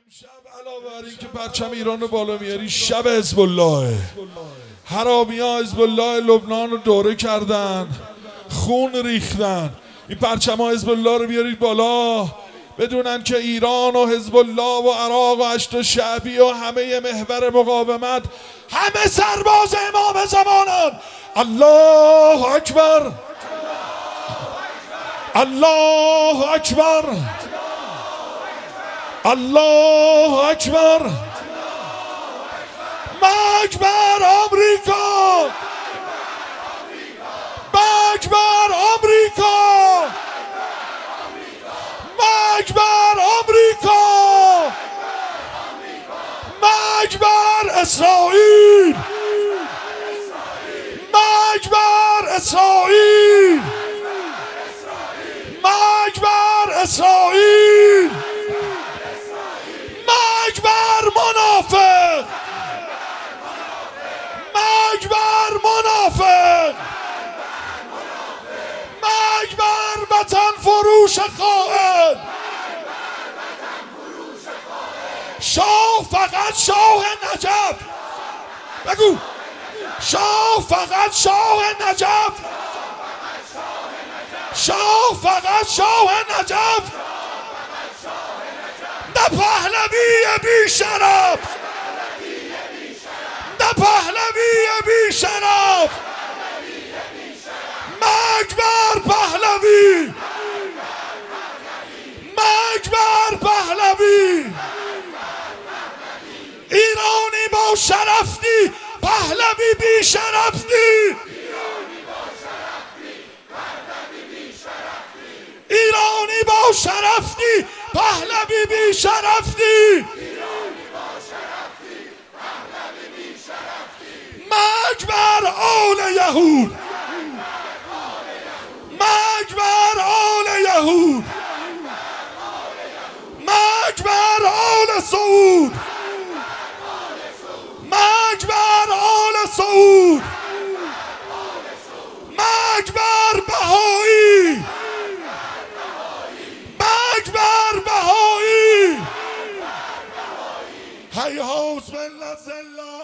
امشب علاوه بر این که پرچم ایران رو بالا میاری، شب حزب الله، حرامیا حزب الله لبنان رو دوره کردن، خون ریختن. این پرچم ها حزب الله رو بیارید بالا، بدونن که ایران و حزب الله و عراق و هشت شعبی و همه محور مقاومت همه سرباز امام زمانن. الله اکبر، الله اکبر، الله اکبر. مرگ بر آمریکا، مرگ بر آمریکا، مرگ بر آمریکا، مرگ بر اسرائیل، مرگ بر اسرائیل، مرگ بر اسرائیل، مرگ بر منافق، مرگ بر منافق، مرگ بر وطن فروش خائن. شاه فقط شاه نجف، بگو شاه فقط شاه نجف، شاه فقط شاه نجف، نه پهلوی بی شرف، نه پهلوی بی شرف. مرگ بر پهلوی، مرگ بر پهلوی. ایرانی با شرفتی، پهلوی بی شرفتی. ایرانی با شرفتی، پهلوی بی شرفتی. مرگ بر آل یهود، مرگ بر آل یهود، مرگ بر آل سعود، مرگ بر آل سعود، مرگ بر بهایی، مرگ بر بهایی. هیهات ملت زلا.